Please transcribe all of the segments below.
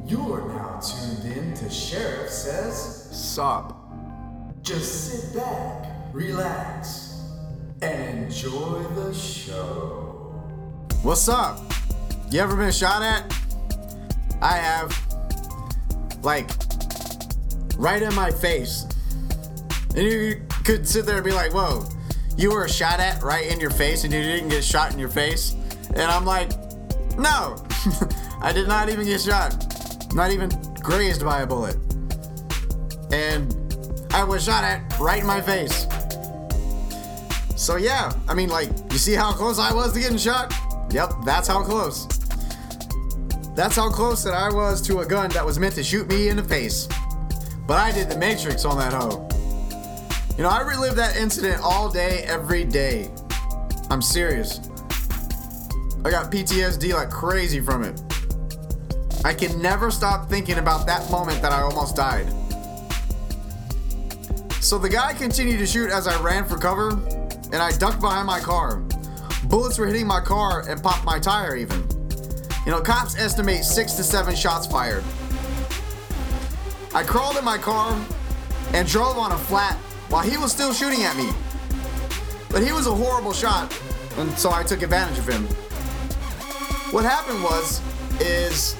You're now tuned in to Sheriff Says Sup. Just sit back, relax, and enjoy the show. What's up? You ever been shot at? I have. Like, right in my face. And you could sit there and be like, whoa, you were shot at right in your face and you didn't get shot in your face? And I'm like, no, I did not even get shot. Not even grazed by a bullet. And I was shot at right in my face. So yeah, I mean, like, you see how close I was to getting shot? Yep, that's how close. That's how close that I was to a gun that was meant to shoot me in the face. But I did the Matrix on that hoe. You know, I relive that incident all day, every day. I'm serious. I got PTSD like crazy from it. I can never stop thinking about that moment that I almost died. So the guy continued to shoot as I ran for cover, and I ducked behind my car. Bullets were hitting my car and popped my tire even. You know, cops estimate 6 to 7 shots fired. I crawled in my car and drove on a flat while he was still shooting at me. But he was a horrible shot, and so I took advantage of him. What happened was, this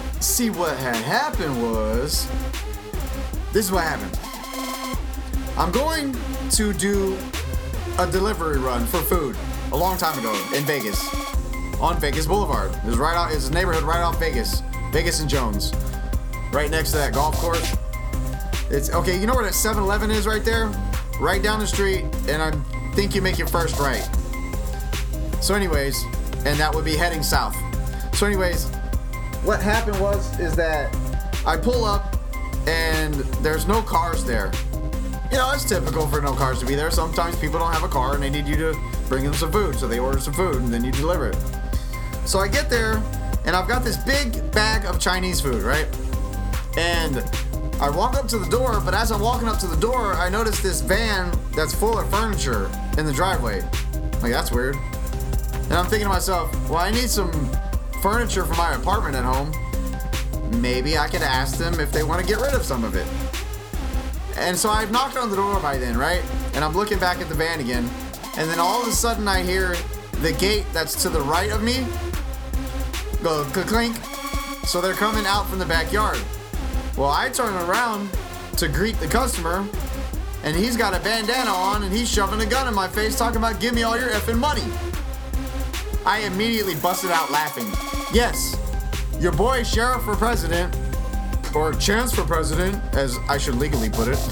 is what happened. I'm going to do a delivery run for food a long time ago in Vegas, on Vegas Boulevard. It's a neighborhood right off Vegas and Jones, right next to that golf course. It's okay. You know where that 7-Eleven is right there, right down the street, and I think you make your first right. So, anyways, and that would be heading south. So, anyways, what happened is that I pull up and there's no cars there. You know, it's typical for no cars to be there. Sometimes people don't have a car and they need you to bring them some food. So they order some food and then you deliver it. So I get there and I've got this big bag of Chinese food, right? And I walk up to the door, but as I'm walking up to the door, I notice this van that's full of furniture in the driveway. Like, that's weird. And I'm thinking to myself, well, I need some furniture for my apartment at home. Maybe I could ask them if they want to get rid of some of it. And so I've knocked on the door by then, right? And I'm looking back at the van again. And then all of a sudden I hear the gate that's to the right of me go clink. So they're coming out from the backyard. Well, I turn around to greet the customer, and he's got a bandana on and he's shoving a gun in my face talking about, give me all your effing money. I immediately busted out laughing. Yes, your boy Sheriff for President, or Chance for President, as I should legally put it,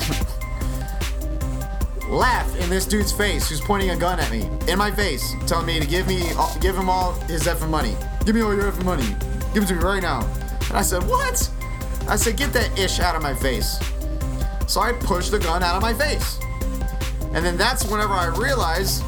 laughed in this dude's face who's pointing a gun at me, in my face, telling me to give him all his effing money. Give me all your effing money. Give it to me right now. And I said, what? I said, get that ish out of my face. So I pushed the gun out of my face. And then that's whenever I realized,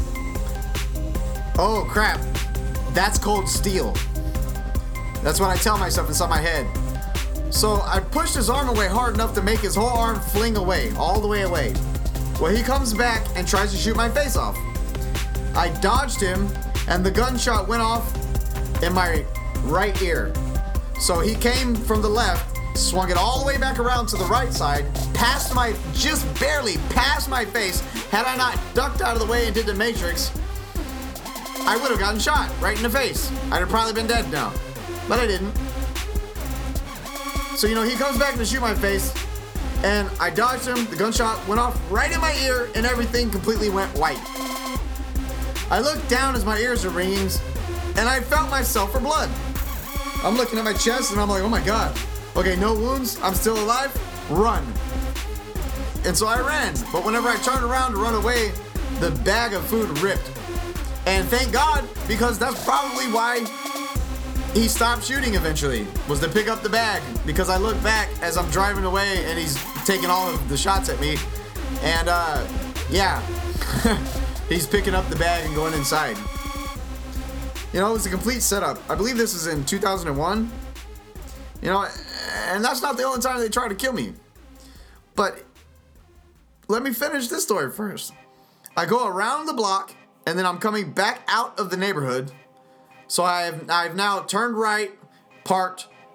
oh crap, that's cold steel. That's what I tell myself inside my head. So I pushed his arm away hard enough to make his whole arm fling away, all the way away. Well, he comes back and tries to shoot my face off. I dodged him, and the gunshot went off in my right ear. So he came from the left, swung it all the way back around to the right side, just barely past my face. Had I not ducked out of the way and did the Matrix, I would have gotten shot right in the face. I'd have probably been dead now, but I didn't. So, you know, he comes back to shoot my face, and I dodged him. The gunshot went off right in my ear, and everything completely went white. I looked down as my ears are ringing, and I felt myself for blood. I'm looking at my chest, and I'm like, oh my God. Okay, no wounds. I'm still alive. Run. And so I ran. But whenever I turned around to run away, the bag of food ripped. And thank God, because that's probably why he stopped shooting eventually, was to pick up the bag. Because I look back as I'm driving away and he's taking all of the shots at me. And yeah, he's picking up the bag and going inside. You know, it was a complete setup. I believe this is in 2001. You know, and that's not the only time they tried to kill me. But let me finish this story first. I go around the block, and then I'm coming back out of the neighborhood. So I've now turned right, parked,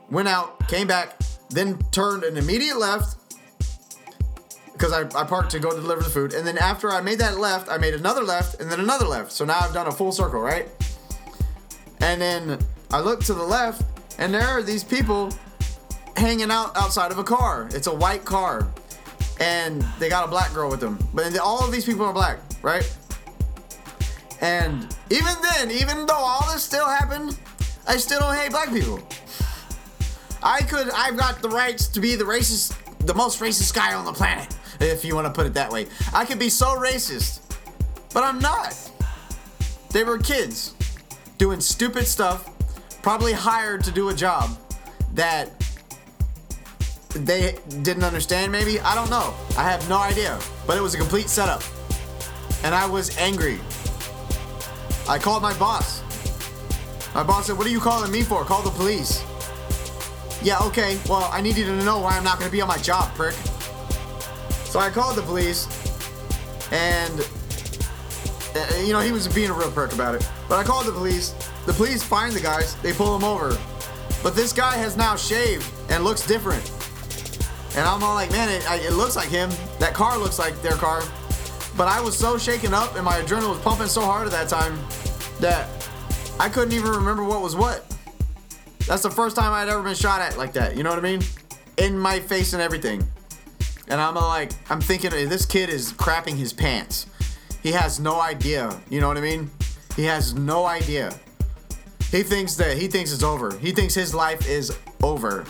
went out, came back, then turned an immediate left because I parked to go deliver the food. And then after I made that left, I made another left and then another left. So now I've done a full circle, right? And then I look to the left and there are these people hanging out outside of a car. It's a white car. And they got a black girl with them. But all of these people are black, right? And even then, even though all this still happened, I still don't hate black people. I've got the rights to be the most racist guy on the planet, if you want to put it that way. I could be so racist, but I'm not. They were kids doing stupid stuff, probably hired to do a job that they didn't understand maybe. I don't know. I have no idea. But it was a complete setup. And I was angry. I called my boss. My boss said, "What are you calling me for? Call the police." Yeah, okay. Well, I need you to know why I'm not going to be on my job, prick. So I called the police. And, he was being a real prick about it. But I called the police. The police find the guys. They pull him over. But this guy has now shaved and looks different. And I'm all like, man, it looks like him. That car looks like their car. But I was so shaken up and my adrenaline was pumping so hard at that time that I couldn't even remember what was what. That's the first time I'd ever been shot at like that. You know what I mean? In my face and everything. And I'm thinking, this kid is crapping his pants. He has no idea. You know what I mean? He has no idea. He thinks it's over. He thinks his life is over.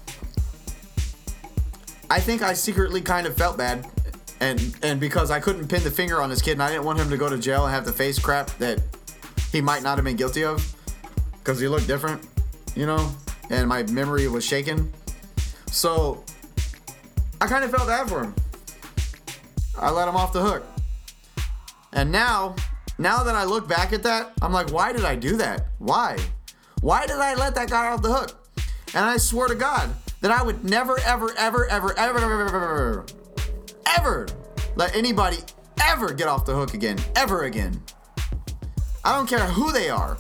I think I secretly kind of felt bad. And because I couldn't pin the finger on this kid and I didn't want him to go to jail and have the face crap that he might not have been guilty of. Because he looked different, and my memory was shaken. So I kind of felt bad for him. I let him off the hook. And now that I look back at that, I'm like, why did I do that? Why? Why did I let that guy off the hook? And I swear to God that I would never, ever, ever, ever, ever, ever, ever, ever let anybody ever get off the hook again. Ever again. I don't care who they are.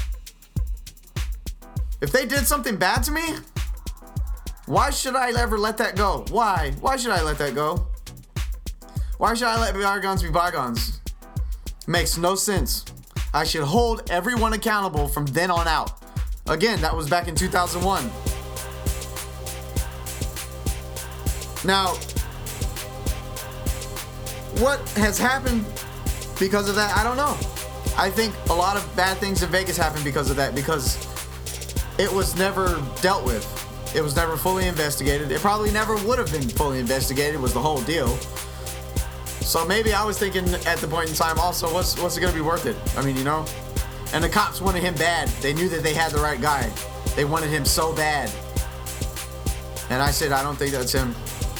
If they did something bad to me, why should I ever let that go? Why? Why should I let that go? Why should I let bygones be bygones? Makes no sense. I should hold everyone accountable from then on out. Again, that was back in 2001. Now, what has happened because of that, I don't know. I think a lot of bad things in Vegas happened because of that, because it was never dealt with. It was never fully investigated. It probably never would have been fully investigated, was the whole deal. So maybe I was thinking at the point in time also, what's it going to be worth it? I mean, And the cops wanted him bad. They knew that they had the right guy. They wanted him so bad. And I said, I don't think that's him.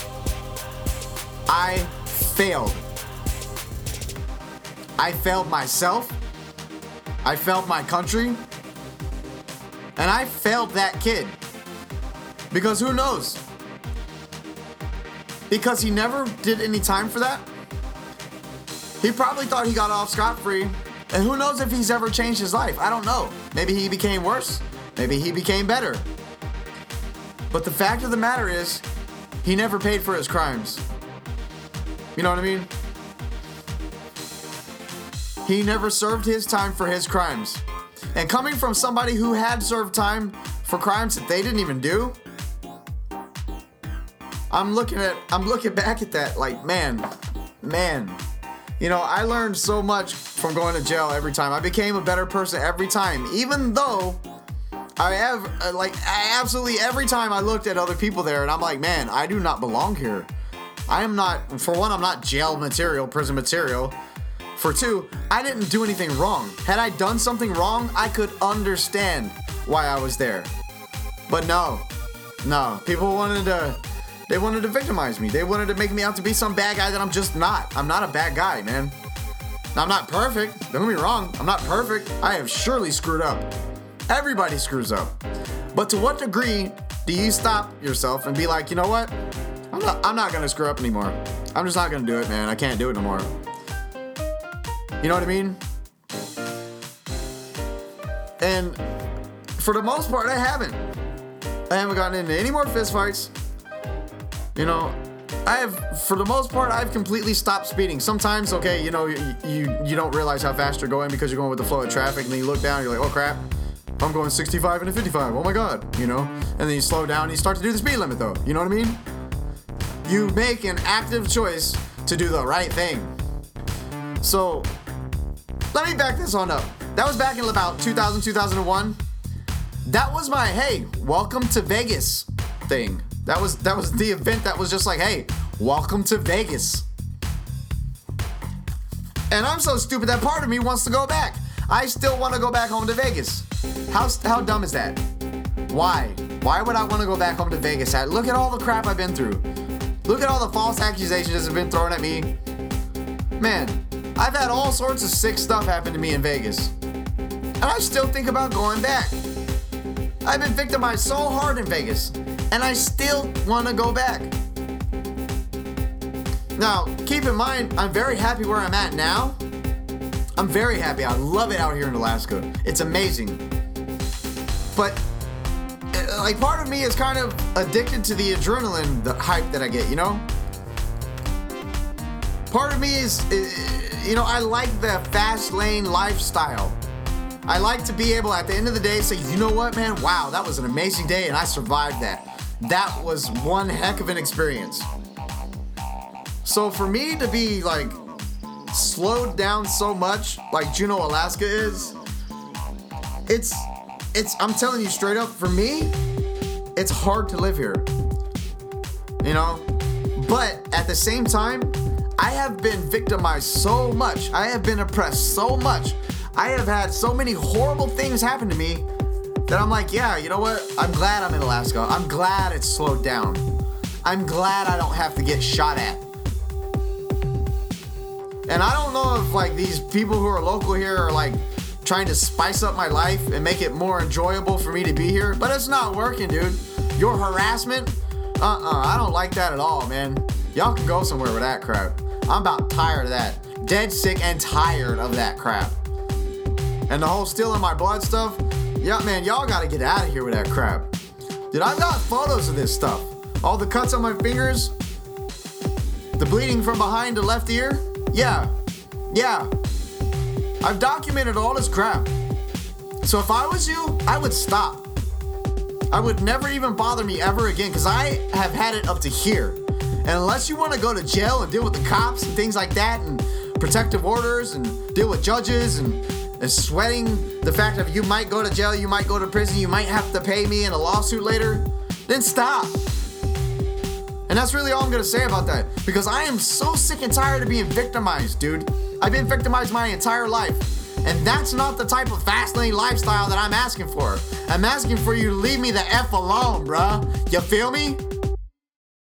I failed. I failed myself. I failed my country. And I failed that kid. Because who knows? Because he never did any time for that. He probably thought he got off scot-free. And who knows if he's ever changed his life? I don't know. Maybe he became worse. Maybe he became better. But the fact of the matter is, he never paid for his crimes. You know what I mean? He never served his time for his crimes. And coming from somebody who had served time for crimes that they didn't even do, I'm looking back at that like, man. I learned so much from going to jail every time. I became a better person every time, even though absolutely every time I looked at other people there and I'm like, man, I do not belong here. I am not, for one, I'm not jail material, prison material. For two, I didn't do anything wrong. Had I done something wrong, I could understand why I was there. But no, people wanted to victimize me. They wanted to make me out to be some bad guy that I'm just not. I'm not a bad guy, man. I'm not perfect. Don't get me wrong. I'm not perfect. I have surely screwed up. Everybody screws up. But to what degree do you stop yourself and be like, you know what? I'm not going to screw up anymore. I'm just not going to do it, man. I can't do it no more. You know what I mean? And for the most part, I haven't. I haven't gotten into any more fistfights. You know, for the most part, I've completely stopped speeding. Sometimes, okay, you know, you don't realize how fast you're going because you're going with the flow of traffic, and then you look down and you're like, oh crap, I'm going 65 and a 55, oh my god, you know? And then you slow down and you start to do the speed limit though, you know what I mean? You make an active choice to do the right thing. So, let me back this on up. That was back in about 2000, 2001. That was my, hey, welcome to Vegas thing. That was the event that was just like, hey, welcome to Vegas. And I'm so stupid that part of me wants to go back. I still want to go back home to Vegas. How dumb is that? Why? Why would I want to go back home to Vegas? Look at all the crap I've been through. Look at all the false accusations that have been thrown at me. Man, I've had all sorts of sick stuff happen to me in Vegas. And I still think about going back. I've been victimized so hard in Vegas, and I still want to go back. Now, keep in mind, I'm very happy where I'm at now. I'm very happy. I love it out here in Alaska. It's amazing. But, like, part of me is kind of addicted to the adrenaline, the hype that I get, you know? Part of me is, you know, I like the fast lane lifestyle. I like to be able, at the end of the day, say, you know what, man? Wow, that was an amazing day, and I survived that. That was one heck of an experience. So for me to be, like, slowed down so much, like Juneau, Alaska is, it's, I'm telling you straight up, for me, it's hard to live here. You know? But at the same time, I have been victimized so much. I have been oppressed so much. I have had so many horrible things happen to me that I'm like, yeah, you know what? I'm glad I'm in Alaska. I'm glad it's slowed down. I'm glad I don't have to get shot at. And I don't know if like these people who are local here are like trying to spice up my life and make it more enjoyable for me to be here, but it's not working, dude. Your harassment? I don't like that at all, man. Y'all can go somewhere with that crap. I'm about tired of that. Dead sick and tired of that crap. And the whole stealing my blood stuff, yeah, man, y'all gotta get out of here with that crap. Dude, I've got photos of this stuff. All the cuts on my fingers, the bleeding from behind the left ear. Yeah. I've documented all this crap. So if I was you, I would stop. I would never even bother me ever again, because I have had it up to here. And unless you want to go to jail and deal with the cops and things like that, and protective orders and deal with judges and sweating the fact that you might go to jail, you might go to prison, you might have to pay me in a lawsuit later, then stop. And that's really all I'm gonna say about that, because I am so sick and tired of being victimized, dude. I've been victimized my entire life, and that's not the type of fast lane lifestyle that I'm asking for. I'm asking for you to leave me the F alone, bruh. You feel me?